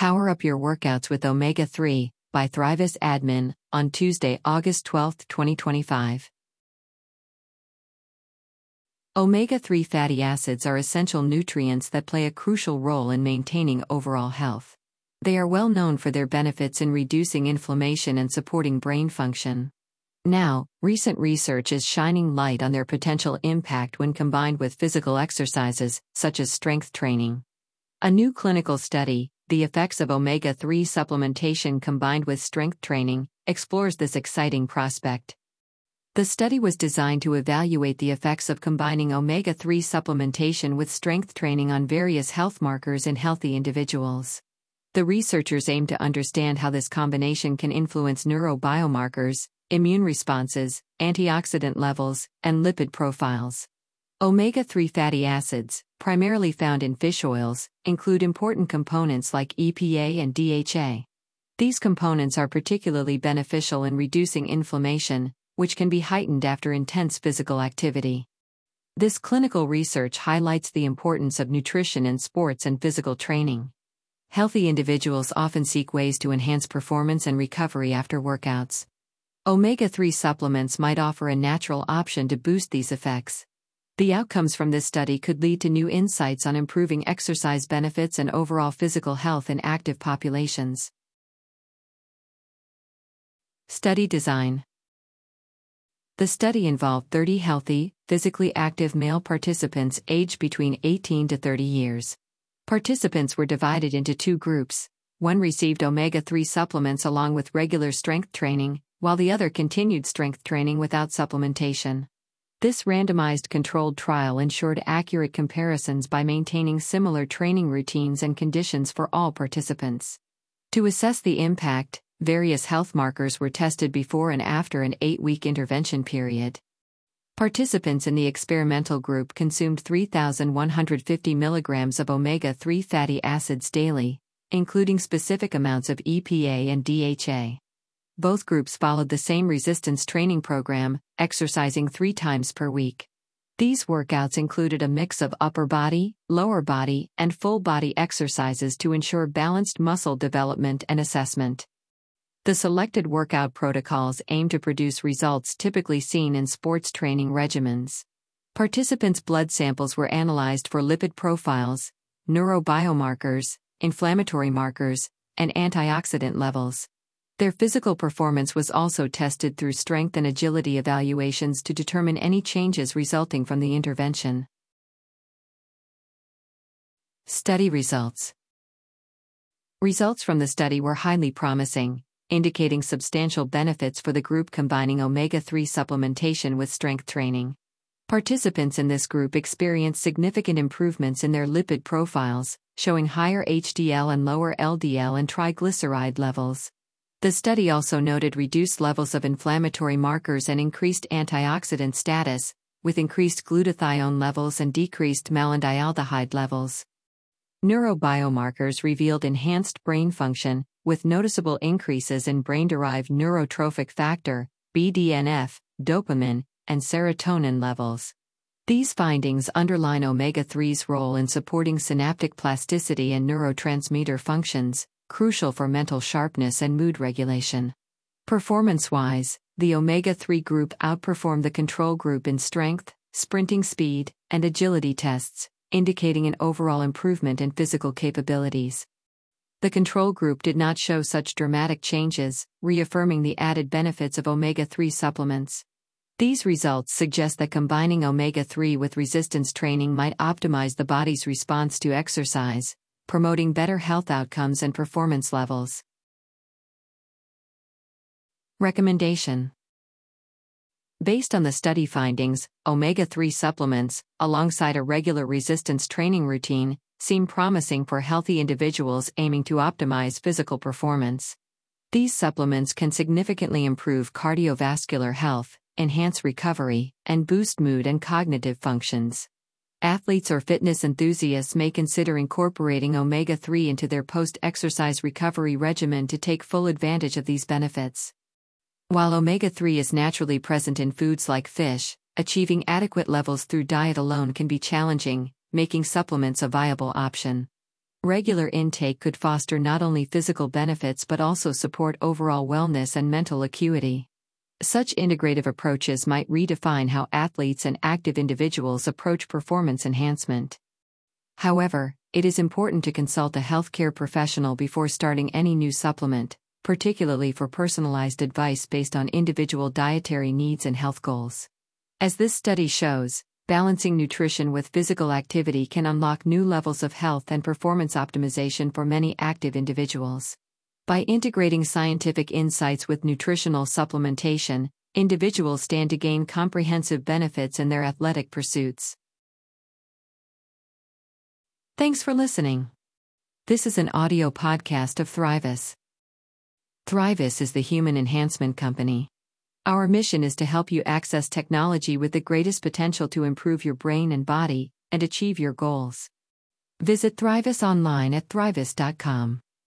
Power up your workouts with Omega 3 by Thrivus Admin on Tuesday, August 12, 2025. Omega 3 fatty acids are essential nutrients that play a crucial role in maintaining overall health. They are well known for their benefits in reducing inflammation and supporting brain function. Now, recent research is shining light on their potential impact when combined with physical exercises, such as strength training. A new clinical study, The Effects of Omega 3 Supplementation Combined with Strength Training, explores this exciting prospect. The study was designed to evaluate the effects of combining omega 3 supplementation with strength training on various health markers in healthy individuals. The researchers aim to understand how this combination can influence neurobiomarkers, immune responses, antioxidant levels, and lipid profiles. Omega 3 fatty acids, primarily found in fish oils, include important components like EPA and DHA. These components are particularly beneficial in reducing inflammation, which can be heightened after intense physical activity. This clinical research highlights the importance of nutrition in sports and physical training. Healthy individuals often seek ways to enhance performance and recovery after workouts. Omega 3 supplements might offer a natural option to boost these effects. The outcomes from this study could lead to new insights on improving exercise benefits and overall physical health in active populations. Study design. The study involved 30 healthy, physically active male participants aged between 18 to 30 years. Participants were divided into two groups. One received omega 3 supplements along with regular strength training, while the other continued strength training without supplementation. This randomized controlled trial ensured accurate comparisons by maintaining similar training routines and conditions for all participants. To assess the impact, various health markers were tested before and after an 8-week intervention period. Participants in the experimental group consumed 3,150 milligrams of omega 3 fatty acids daily, including specific amounts of EPA and DHA. Both groups followed the same resistance training program, exercising 3 times per week. These workouts included a mix of upper body, lower body, and full body exercises to ensure balanced muscle development and assessment. The selected workout protocols aim to produce results typically seen in sports training regimens. Participants' blood samples were analyzed for lipid profiles, neurobiomarkers, inflammatory markers, and antioxidant levels. Their physical performance was also tested through strength and agility evaluations to determine any changes resulting from the intervention. Study results. Results from the study were highly promising, indicating substantial benefits for the group combining omega 3 supplementation with strength training. Participants in this group experienced significant improvements in their lipid profiles, showing higher HDL and lower LDL and triglyceride levels. The study also noted reduced levels of inflammatory markers and increased antioxidant status, with increased glutathione levels and decreased malondialdehyde levels. Neurobiomarkers revealed enhanced brain function, with noticeable increases in brain-derived neurotrophic factor, BDNF, dopamine, and serotonin levels. These findings underline omega 3's role in supporting synaptic plasticity and neurotransmitter functions, crucial for mental sharpness and mood regulation. Performance-wise, the omega 3 group outperformed the control group in strength, sprinting speed, and agility tests, indicating an overall improvement in physical capabilities. The control group did not show such dramatic changes, reaffirming the added benefits of omega 3 supplements. These results suggest that combining omega 3 with resistance training might optimize the body's response to exercise, promoting better health outcomes and performance levels. Recommendation. Based on the study findings, omega 3 supplements, alongside a regular resistance training routine, seem promising for healthy individuals aiming to optimize physical performance. These supplements can significantly improve cardiovascular health, enhance recovery, and boost mood and cognitive functions. Athletes or fitness enthusiasts may consider incorporating omega 3 into their post-exercise recovery regimen to take full advantage of these benefits. While omega 3 is naturally present in foods like fish, achieving adequate levels through diet alone can be challenging, making supplements a viable option. Regular intake could foster not only physical benefits but also support overall wellness and mental acuity. Such integrative approaches might redefine how athletes and active individuals approach performance enhancement. However, it is important to consult a healthcare professional before starting any new supplement, particularly for personalized advice based on individual dietary needs and health goals. As this study shows, balancing nutrition with physical activity can unlock new levels of health and performance optimization for many active individuals. By integrating scientific insights with nutritional supplementation, individuals stand to gain comprehensive benefits in their athletic pursuits. Thanks for listening. This is an audio podcast of Thrivus. Thrivus is the human enhancement company. Our mission is to help you access technology with the greatest potential to improve your brain and body and achieve your goals. Visit Thrivus online at thrivus.com.